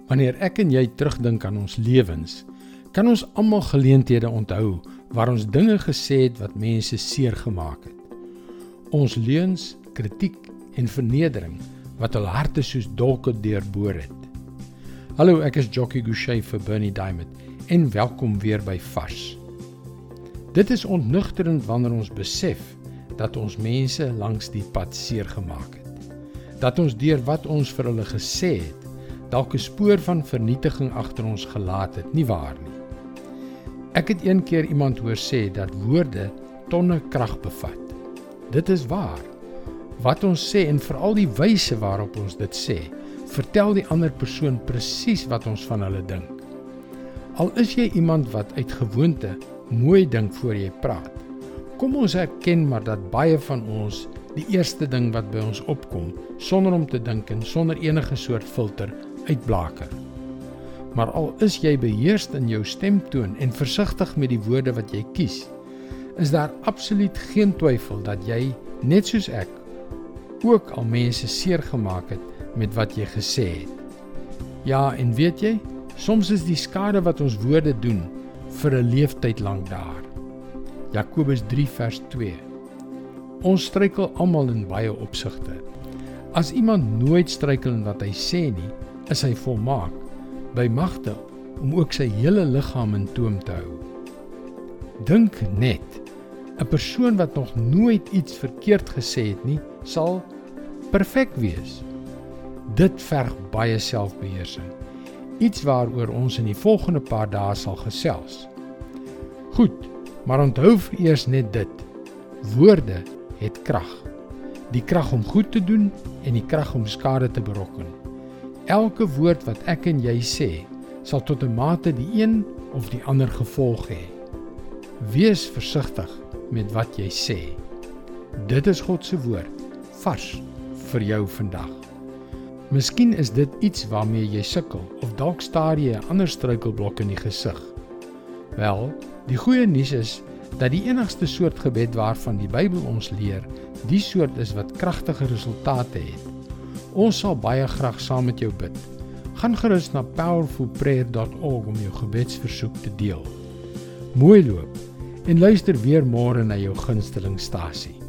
Wanneer ek en jy terugdink aan ons lewens, kan ons almal geleenthede onthou waar ons dinge gesê het wat mense seer gemaak het. Ons leuns, kritiek en vernedering wat hul harte soos dolke deurboor het. Hallo, ek is Jockey Gouchee vir Bernie Diamond en welkom weer by Vars. Dit is ontnugterend wanneer ons besef dat ons mense langs die pad seer gemaak het. Dat ons deur wat ons vir hulle gesê het, dalk 'n spoor van vernietiging agter ons gelaat het, nie waar nie. Ek het een keer iemand hoor sê dat woorde tonne krag bevat. Dit is waar. Wat ons sê en veral die wyse waarop ons dit sê, vertel die ander persoon presies wat ons van hulle dink. Al is jy iemand wat uit gewoonte mooi dink voor jy praat, kom ons erken maar dat baie van ons die eerste ding wat by ons opkom, sonder om te dink en sonder enige soort filter, uitblaker. Maar al is jy beheerst in jou stemtoon en versigtig met die woorde wat jy kies, is daar absoluut geen twyfel dat jy, net soos ek, ook al mense seer gemaak het met wat jy gesê het. Ja, en weet jy, soms is die skade wat ons woorde doen vir 'n leeftyd lank daar. Jakobus 3 vers 2. Ons struikel almal in baie opsigte. As iemand nooit struikel in wat hy sê nie, is hy volmaak, by magte om ook sy hele liggaam in toom te hou. Dink net, 'n persoon wat nog nooit iets verkeerd gesê het nie, sal perfek wees. Dit verg baie selfbeheersing, iets waaroor ons in die volgende paar dae sal gesels. Goed, maar onthou eers net dit, woorde het krag. Die krag om goed te doen en die krag om skade te berokken. Elke woord wat ek en jy sê, sal tot 'n mate die een of die ander gevolg hê. Wees versigtig met wat jy sê. Dit is God se woord, vars vir jou vandag. Miskien is dit iets waarmee jy sukkel, of dalk staar jy 'n ander struikelblok in die gesig. Wel, die goeie nuus is dat die enigste soort gebed waarvan die Bybel ons leer, die soort is wat kragtige resultate het. Ons sal baie graag saam met jou bid. Gaan gerus na powerfulprayer.org om jou gebedsversoek te deel. Mooi loop en luister weer môre na jou gunsteling stasie.